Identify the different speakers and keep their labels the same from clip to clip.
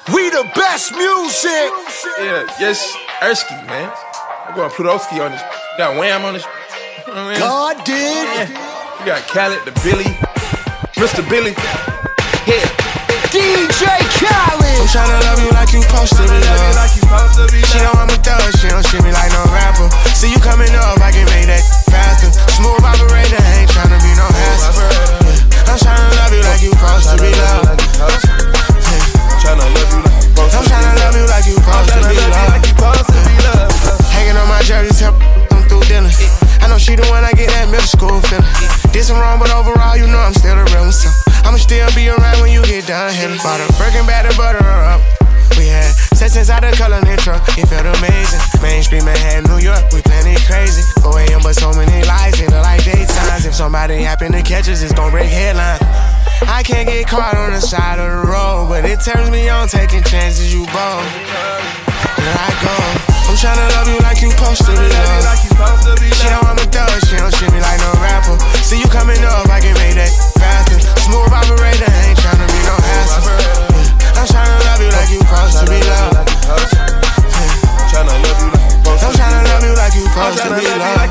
Speaker 1: We the best music.
Speaker 2: Yeah, yes, Ersky, man. I'm going Plutowski on this. You got Wham on this. You know what I mean?
Speaker 1: God did.
Speaker 2: Yeah. You got Khaled, the Billy, Mr. Billy. Yeah.
Speaker 1: DJ Khaled.
Speaker 3: I'm tryna love you like you supposed to be loved. She know I'm a thug, she don't treat me like no rapper. See you coming up, I can make that faster. Smooth operator, ain't tryna be no hassle. I'm tryna love you like you supposed to be loved.
Speaker 2: Tryna love you like you supposed to be loved.
Speaker 3: I'm tryna love you like you supposed to be loved. Hanging on my jersey, tell I'm through dinner. I know she the one I get that middle school feeling. Did some wrong, but overall, you know I'm still a real one. So I'ma still be around when you get done hitting. Bought a Birkin bag to butter her up. We had sex inside the color in truck. It felt amazing. Mainstream Manhattan, New York, we plenty crazy. 4 a.m. but so many lights, it look like daytimes. If somebody happen to catch us, it's gon' break headlines. I can't get caught on the side of the road, but it turns me on taking chances, you bold. Here I go. I'm tryna love you like you supposed to be loved. She know I'm a thug, she don't treat me like no rapper. See you coming up, I can make that faster. Smooth operator, ain't tryna be no hassle. I'm tryna love you like you supposed to be loved.
Speaker 2: Tryna love you like you supposed to be loved.
Speaker 3: I'm tryna love you like you supposed to be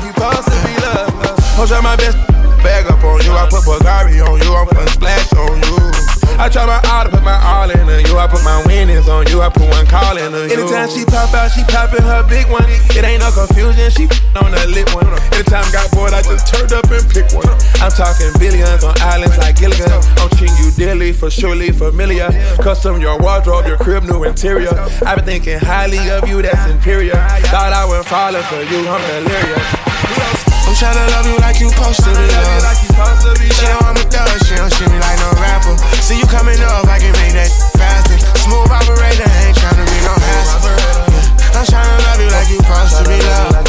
Speaker 3: loved.
Speaker 2: I'm trying my best bag up on you. I put Bulgari on you, I'm putting splash on you. I try my all to put my all into you. I put my winnings on you, I put one call into you. Anytime she pop out, she poppin' her big one. It ain't no confusion, she on the lit one. Anytime got bored, I just turned up and picked one. I'm talking billions on islands like Gilligan. I'm treating you dearly, for surely familiar. Custom your wardrobe, your crib, new interior. I've been thinking highly of you, that's inferior. Thought I went falling for you, I'm delirious.
Speaker 3: I'm tryna love you like you supposed to be loved. She know I'm a thug, she don't treat me like no rapper. See you coming up, I can make that faster. Smooth operator, ain't tryna be no hassle. I'm tryna love you like you supposed to be loved.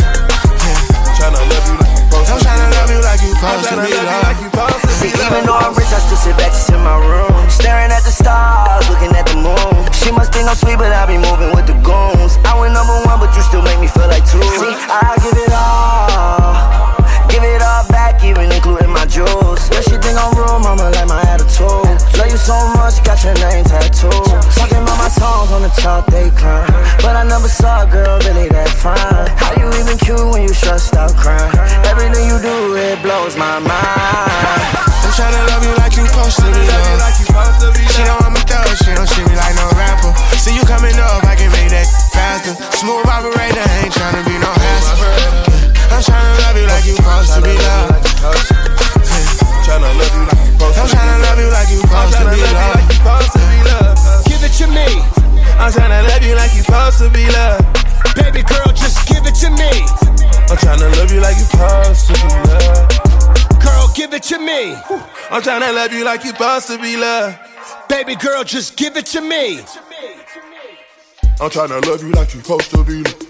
Speaker 2: Tryna love you like you supposed to be loved.
Speaker 3: I'm tryna love you like you supposed to be loved.
Speaker 4: See, even though I'm rich, I still sit back just in my room, staring at the stars, looking at the moon. She must think I'm sweet, but I be moving with the goons. I went #1, but you still make me feel like 2. See, I give it all back, even including my jewels. Yeah, she think I'm real, mama, like my attitude. Love you so much, got your name tattooed. Talking about my songs on the top, they climb. But I never saw a girl really that fine. How you even cute when you stressed out crying? Everything you do, it blows my mind.
Speaker 3: I'm tryna love you like you supposed to be loved. She know I'm a thug, she don't treat me like no rapper. See you coming up, I can make that faster. Smooth operator, ain't tryna be no hassle. I'm tryna love you like you supposed to be loved.
Speaker 2: Tryna love you like you supposed to be loved.
Speaker 3: I'm tryna love you like you supposed to be loved.
Speaker 1: Give it to me.
Speaker 2: I'm tryna love you like you supposed to be loved.
Speaker 1: Baby girl, just give it to me.
Speaker 2: I'm tryna love you like you supposed to be loved.
Speaker 1: Girl, give it to me.
Speaker 2: I'm tryna love you like you supposed to be loved.
Speaker 1: Baby girl, just give it to me.
Speaker 2: I'm tryna love you like you supposed to be loved.